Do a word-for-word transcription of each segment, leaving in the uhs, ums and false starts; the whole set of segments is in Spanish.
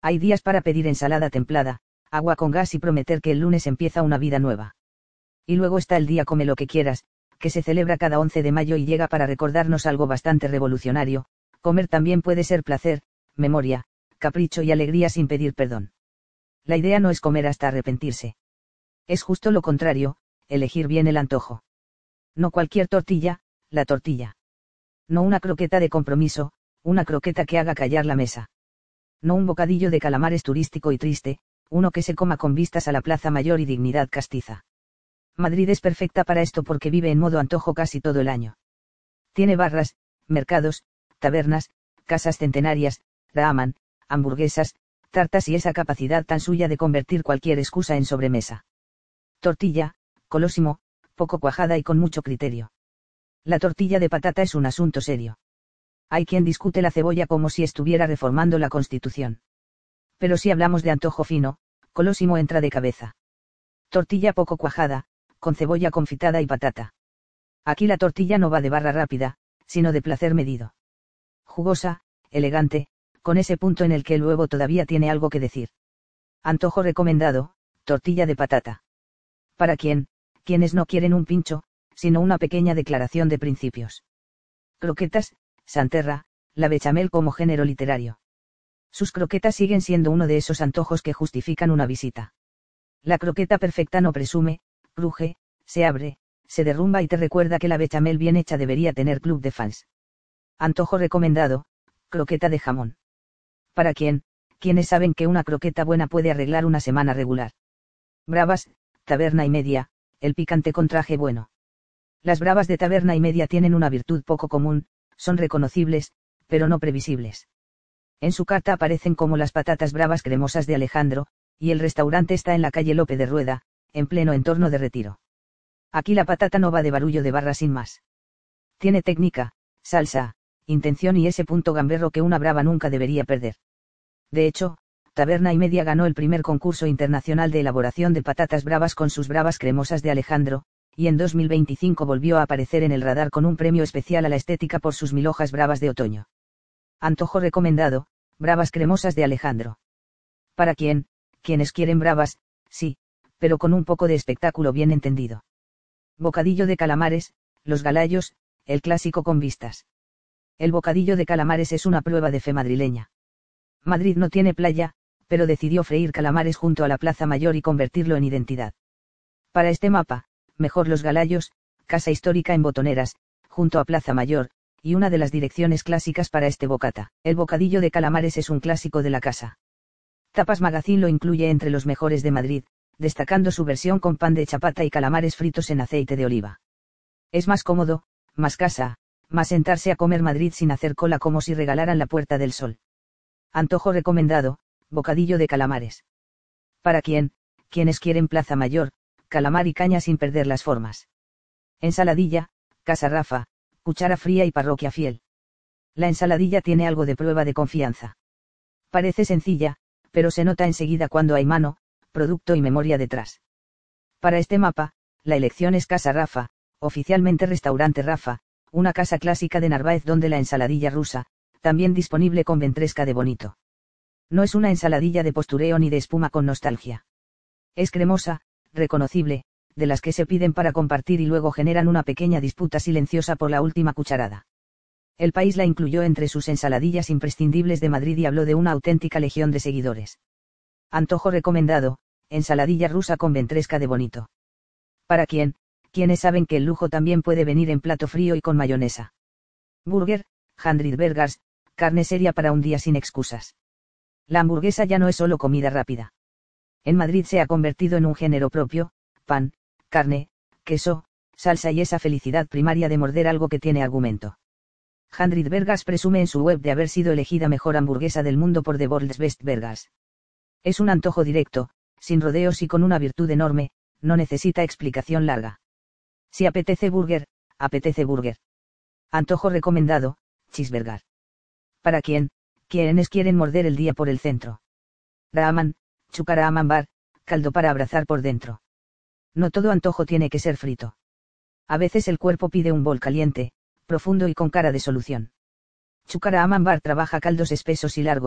Hay días para pedir ensalada templada, agua con gas y prometer que el lunes empieza una vida nueva. Y luego está el día come lo que quieras, que se celebra cada once de mayo y llega para recordarnos algo bastante revolucionario: comer también puede ser placer, memoria, capricho y alegría sin pedir perdón. La idea no es comer hasta arrepentirse. Es justo lo contrario, elegir bien el antojo. No cualquier tortilla, la tortilla. No una croqueta de compromiso, una croqueta que haga callar la mesa. No un bocadillo de calamares turístico y triste, uno que se coma con vistas a la Plaza Mayor y dignidad castiza. Madrid es perfecta para esto porque vive en modo antojo casi todo el año. Tiene barras, mercados, tabernas, casas centenarias, ramen, hamburguesas, tartas y esa capacidad tan suya de convertir cualquier excusa en sobremesa. Tortilla, colosimo, poco cuajada y con mucho criterio. La tortilla de patata es un asunto serio. Hay quien discute la cebolla como si estuviera reformando la Constitución. Pero si hablamos de antojo fino, colosimo entra de cabeza. Tortilla poco cuajada, con cebolla confitada y patata. Aquí la tortilla no va de barra rápida, sino de placer medido. Jugosa, elegante, con ese punto en el que el huevo todavía tiene algo que decir. Antojo recomendado, tortilla de patata. ¿Para quién? Quienes no quieren un pincho, sino una pequeña declaración de principios. Croquetas, Santerra, la bechamel como género literario. Sus croquetas siguen siendo uno de esos antojos que justifican una visita. La croqueta perfecta no presume, cruje, se abre, se derrumba y te recuerda que la bechamel bien hecha debería tener club de fans. Antojo recomendado, croqueta de jamón. ¿Para quién? Quienes saben que una croqueta buena puede arreglar una semana regular. Bravas, taberna y media, el picante con traje bueno. Las bravas de taberna y media tienen una virtud poco común, son reconocibles, pero no previsibles. En su carta aparecen como las patatas bravas cremosas de Alejandro, y el restaurante está en la calle Lope de Rueda, en pleno entorno de Retiro. Aquí la patata no va de barullo de barra sin más. Tiene técnica, salsa, intención y ese punto gamberro que una brava nunca debería perder. De hecho, Taberna y Media ganó el primer concurso internacional de elaboración de patatas bravas con sus bravas cremosas de Alejandro, y en dos mil veinticinco volvió a aparecer en el radar con un premio especial a la estética por sus mil hojas bravas de otoño. Antojo recomendado, bravas cremosas de Alejandro. ¿Para quién? Quienes quieren bravas, sí, pero con un poco de espectáculo bien entendido. Bocadillo de calamares, los galayos, el clásico con vistas. El bocadillo de calamares es una prueba de fe madrileña. Madrid no tiene playa, pero decidió freír calamares junto a la Plaza Mayor y convertirlo en identidad. Para este mapa, mejor los galayos, casa histórica en Botoneras, junto a Plaza Mayor, y una de las direcciones clásicas para este bocata. El bocadillo de calamares es un clásico de la casa. Tapas Magazine lo incluye entre los mejores de Madrid, destacando su versión con pan de chapata y calamares fritos en aceite de oliva. Es más cómodo, más casa, más sentarse a comer Madrid sin hacer cola como si regalaran la Puerta del Sol. Antojo recomendado, bocadillo de calamares. ¿Para quién? Quienes quieren Plaza Mayor, calamar y caña sin perder las formas. Ensaladilla, Casa Rafa, cuchara fría y parroquia fiel. La ensaladilla tiene algo de prueba de confianza. Parece sencilla, pero se nota enseguida cuando hay mano, producto y memoria detrás. Para este mapa, la elección es Casa Rafa, oficialmente Restaurante Rafa, una casa clásica de Narváez donde la ensaladilla rusa, también disponible con ventresca de bonito. No es una ensaladilla de postureo ni de espuma con nostalgia. Es cremosa, reconocible, de las que se piden para compartir y luego generan una pequeña disputa silenciosa por la última cucharada. El País la incluyó entre sus ensaladillas imprescindibles de Madrid y habló de una auténtica legión de seguidores. Antojo recomendado, ensaladilla rusa con ventresca de bonito. ¿Para quién? Quienes saben que el lujo también puede venir en plato frío y con mayonesa. Burger, hundred burgers, carne seria para un día sin excusas. La hamburguesa ya no es solo comida rápida. En Madrid se ha convertido en un género propio: pan, carne, queso, salsa y esa felicidad primaria de morder algo que tiene argumento. hundred burgers presume en su web de haber sido elegida mejor hamburguesa del mundo por The World's Best Burgers. Es un antojo directo, sin rodeos y con una virtud enorme: no necesita explicación larga. Si apetece burger, apetece burger. Antojo recomendado, cheeseburger. ¿Para quién? Quienes quieren morder el día por el centro. Ramen, chukaraman bar, caldo para abrazar por dentro. No todo antojo tiene que ser frito. A veces el cuerpo pide un bol caliente, profundo y con cara de solución. Chukaraman bar trabaja caldos espesos y largos,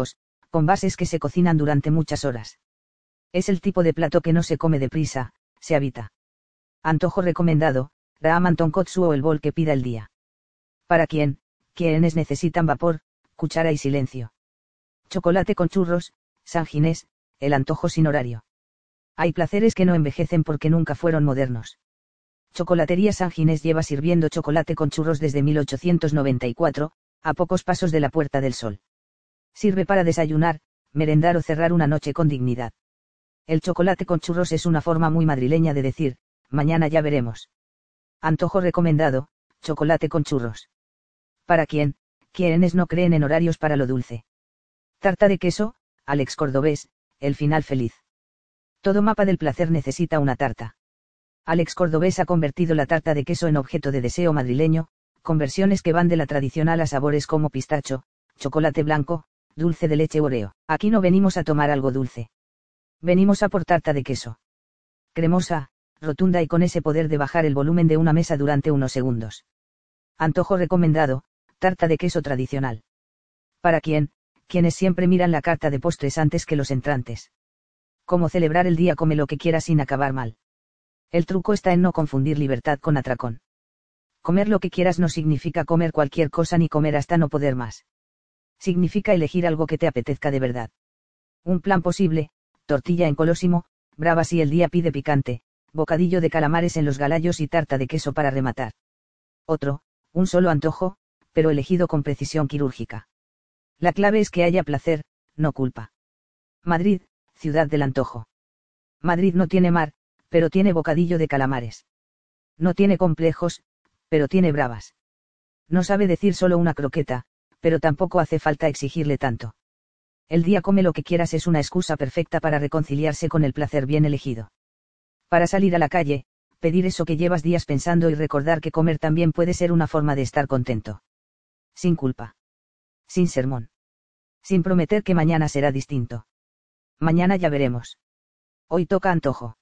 con bases que se cocinan durante muchas horas. Es el tipo de plato que no se come deprisa, se habita. Antojo recomendado, ramen tonkotsu o el bol que pida el día. ¿Para quién? Quienes necesitan vapor, cuchara y silencio. Chocolate con churros, San Ginés, el antojo sin horario. Hay placeres que no envejecen porque nunca fueron modernos. Chocolatería San Ginés lleva sirviendo chocolate con churros desde mil ochocientos noventa y cuatro, a pocos pasos de la Puerta del Sol. Sirve para desayunar, merendar o cerrar una noche con dignidad. El chocolate con churros es una forma muy madrileña de decir, mañana ya veremos. Antojo recomendado, chocolate con churros. ¿Para quién? Quienes no creen en horarios para lo dulce. Tarta de queso, Alex Cordobés, el final feliz. Todo mapa del placer necesita una tarta. Alex Cordobés ha convertido la tarta de queso en objeto de deseo madrileño, con versiones que van de la tradicional a sabores como pistacho, chocolate blanco, dulce de leche o Oreo. Aquí no venimos a tomar algo dulce. Venimos a por tarta de queso. Cremosa, rotunda y con ese poder de bajar el volumen de una mesa durante unos segundos. Antojo recomendado, tarta de queso tradicional. ¿Para quién? Quienes siempre miran la carta de postres antes que los entrantes. Cómo celebrar el día, come lo que quieras sin acabar mal. El truco está en no confundir libertad con atracón. Comer lo que quieras no significa comer cualquier cosa ni comer hasta no poder más. Significa elegir algo que te apetezca de verdad. Un plan posible, tortilla en Colosimo, brava si el día pide picante, bocadillo de calamares en los Galayos y tarta de queso para rematar. Otro, un solo antojo, pero elegido con precisión quirúrgica. La clave es que haya placer, no culpa. Madrid, ciudad del antojo. Madrid no tiene mar, pero tiene bocadillo de calamares. No tiene complejos, pero tiene bravas. No sabe decir solo una croqueta, pero tampoco hace falta exigirle tanto. El día come lo que quieras es una excusa perfecta para reconciliarse con el placer bien elegido. Para salir a la calle, pedir eso que llevas días pensando y recordar que comer también puede ser una forma de estar contento. Sin culpa. Sin sermón. Sin prometer que mañana será distinto. Mañana ya veremos. Hoy toca antojo.